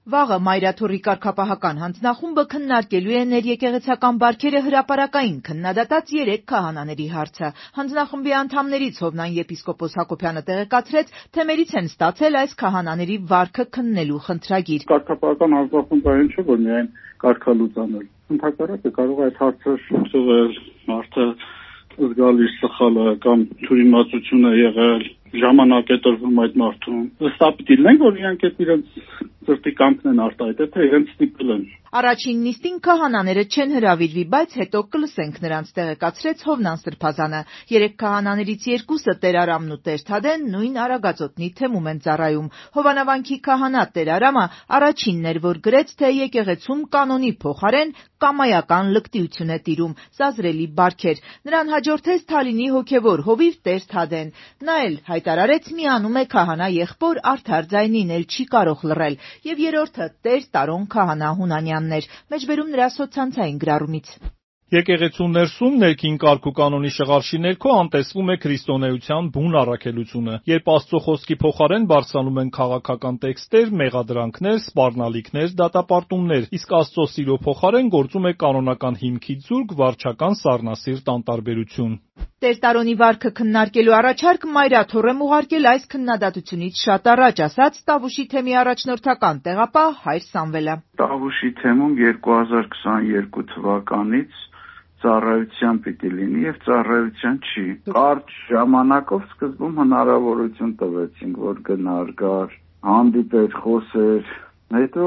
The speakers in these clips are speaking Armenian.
Վաղը Մայրաթոռի կարգապահական հանձնախումբը քննարկելու է ներեկեղեցական բարքերը հրապարակային քննադատած 3 քահանաների հարցը։ Հանձնախմբի անդամներից Հովնան եպիսկոպոս Հակոբյանը տեղեկացրեց, թե մերից են ստացել այս քահանաների վարքը քննելու խնդրագիր։ Կարգապահական հանձնախումբը այն չէ, որ միայն կարգալուծանել։ Ընդհակառակը կարող է այդ հարցը շփոթել, մարդը զգալի սխալը կամ թյուրիմացություն է եղել, ժամանակ է տրվում այդ մարդուն։ Ըստ պիտի լինենք, որ իրանք իրենց ծրտի կամքն են արտահայտել, թե իրենց ստիպել են։ Առաջին նիստին քահանաները չեն հրավիրվի, բայց հետո կլսենք նրանց, տեղեկացրեց Հովնան Սրբազանը։ 3 քահանաներից 2-ը Տեր Արամն ու Տեր Թադեն նույն Արագածոտնի թեմում են ծառայում։ Հովանավանքի քահանա Տեր Արամը առաջինն էր, որ գրեց, թե եկեղեցում կանոնի փոխարեն կամայական լկտիություն է տիրում, զազրելի բարքեր։ Նրան հաջորդեց Թալինի հոգևոր հովիվ Տեր Թադեն։ Նա էլ հայտարարեց, միանում է քահանա եղբոր Արդար ձայնին էլ չի կարող լռել, եւ երրորդը Տեր Տարոն քահանա Հունանյանն էր, մեջբերում նրա սոցցանցային գրառումից։ Եկեղեցու ներսում ներքին կարգ ու կանոնի շղարշի ներքո անտեսվում է քրիստոնեության բուն առաքելությունը, երբ Աստծո խոսքի փոխարեն բարձրանում են քաղաքական տեքստեր, մեղադրանքներ, սպառնալիքներ, դատապարտումներ, իսկ Աստծո սիրո փոխարեն գործում է կանոնական հիմքի ձուրկ, վարչական սառնասիրտ անտարբերություն։ Տեր Տարոնի վարքը քննարկելու առաջարկ Մայրաթոռ ուղարկել այս քննադատությունից շատ առաջ, ասաց Տավուշի թեմի առաջնորդական տեղապահ Հայր Սամվելը։ Տավուշի թեմում 2022 թվականից ծառայության պիտի լինի եւ ծառայության չի։ Կարճ ժամանակով սկզբում հնարավորություն տվեցինք, որ գնար, գար, հանդիպեր, խոսեր, հետո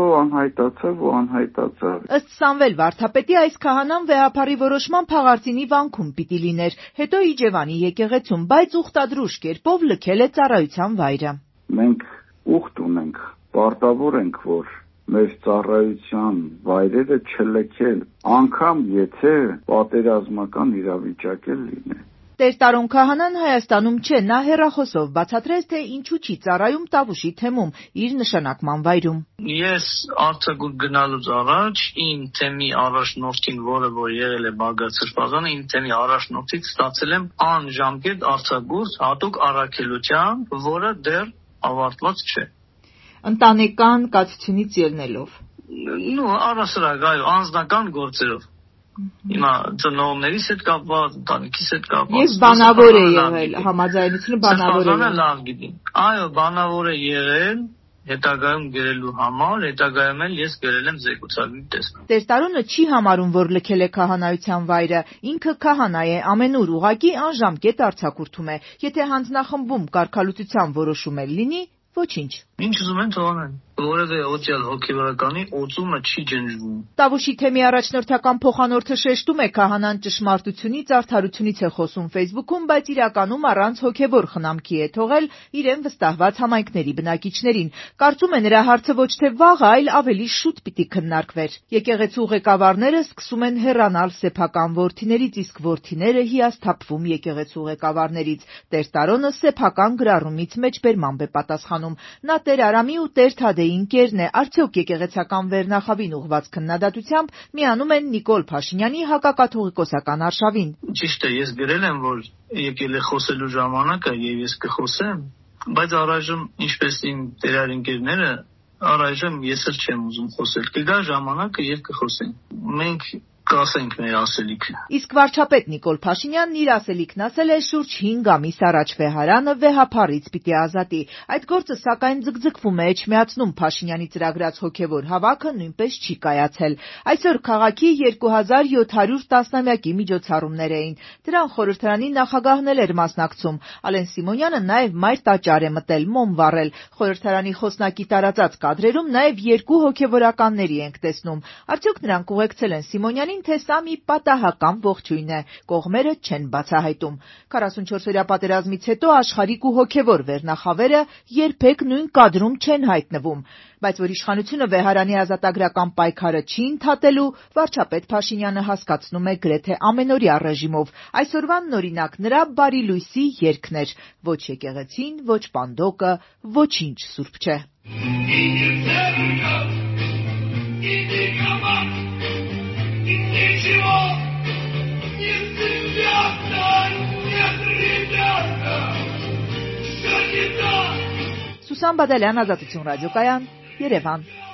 անհայտացավ։ Ըստ Սամվել վարդապետի այս քահանան վեհափառի որոշման Փաղարդինի վանքում պիտի լիներ, հետո Իջևանի եկեղեցում, բայց ուխտադրուժ կերպով լքել է ծառայության վայրը։ Մենք ուխտ ունենք, պարտավոր ենք, որ մեր ծառայության վայրերը չլքել, անգամ եթե պատերազմական իրավիճակ էլ լինի։ Տեր Տարոն քահանան Հայաստանում չէ, նա հեռախոսով բացատրեց, թե ինչու չի ծառայում Տավուշի թեմում, իր նշանակման վայրում։ Ես արձակուրդ գնալուց առաջ իմ թեմի առաջնորդին, որը որ եղել է Բագրատ Սրբազանը, իմ թեմի առաջնորդից ստացել եմ անժամկետ արձակուրդ հատուկ առաքելությամբ, որը դեռ ավարտված չէ։ Ընտանեկան կացությունից ելնելով։ Առասարակ, այո, անձնական գործերով։ Հիմա ծնողներիս հետ կապված, ընտանիքիս հետ կապված։ Եվ բանավոր է եղել, համաձայնությունը բանավոր է եղել։ Լավ գիտեմ։ Այո, բանավոր է եղել, հետագայում գրելու համար, հետագայում էլ ես գրել եմ զեկուցալի տեսք։ Տեր Տարոնը չի համարում, որ լքել է քահանայության վայրը, ինքը քահանա է ամենուր, ուղղակի անժամկետ արձակուրդում է։ Եթե հանձնախմբում կարգալուծության որոշում էլ լինի, ոչինչ։ Ինչ ուզում են թողանեն, որևէ օտյալ հոգևորականի օծումը չի ջնջվում։ Տավուշի թեմի առաջնորդական փոխանորդը շեշտում է, քահանան ճշմարտությունից, արդարությունից է խոսում Facebook-ում, բայց իրականում առանց հոգևոր խնամքի է թողել իրեն վստահված համայնքների բնակիչներին։ Կարծում է, նրա հարցը ոչ թե վաղը, այլ ավելի շուտ պիտի քննարկվեր։ Եկեղեցու ղեկավարները սկսում են հեռանալ սեփական որդիներից, իսկ որդիները հիասթափվում եկեղեցու ղեկավարներից։ Տեր Տարոնը սեփական գրառումից մեջբերմամբ է պատասխանում։ Նա Տեր Արամի ու Տեր Թադեի ընկերն է, արդյոք եկեղեցական վերնախավին ուղված քննադատությամբ միանում են Նիկոլ Փաշինյանի հակակաթողիկոսական արշավին։ Ճիշտ է, ես գրել եմ, որ եկել է խոսելու ժամանակը եւ ես կխոսեմ, բայց առայժմ, ինչպես իմ տերարինկերները, առայժմ ես էլ չեմ ուզում խոսել։ Կգա ժամանակը եւ կխոսենք։ Մենք կասենք մեր ասելիքը։ Իսկ վարչապետ Նիկոլ Փաշինյանն իր ասելիքն ասել է շուրջ 5 ամիս առաջ վեհարանը վեհափառից պիտի ազատի։ Այդ գործը սակայն ձգձգվում է, չմիացնում Փաշինյանի ծրագրած հոգևոր հավաքը նույնպես չի կայացել։ Այսօր քաղաքի 2700 տասնամյակի միջոցառումներ էին։ Դրան խորհրդարանի նախագահն էլ էր մասնակցում։ Ալեն Սիմոնյանը նաև մայր տաճար է մտել, մոմ վառել։ Խորհրդարանի խոսնակի տարածած կադրերում նաև 2 հոգևորականների ենք տեսնում։ Արդյոք նրանք ուղեկցել են Սիմոնյանին, թե սա մի պատահական ողջույն է, կողմերը չեն բացահայտում։ 44-օրյա պատերազմից հետո աշխարհիկ ու հոգևոր վերնախավերը երբեք նույն կադրում չեն հայտնվում, բայց որ իշխանությունը վեհարանի ազատագրական պայքարը չի ընդհատելու, վարչապետ Փաշինյանը հասկացնում է գրեթե ամենօրյա ռեժիմով։ Այսօրվան նորինակ նրա բարի լույսի երգն էր. ոչ եկեղեցին, ոչ պանդոկը, ոչինչ սուրբ չէ։ Սուսան Բադալյան, Ազատություն ռադիոկայան, Երևան։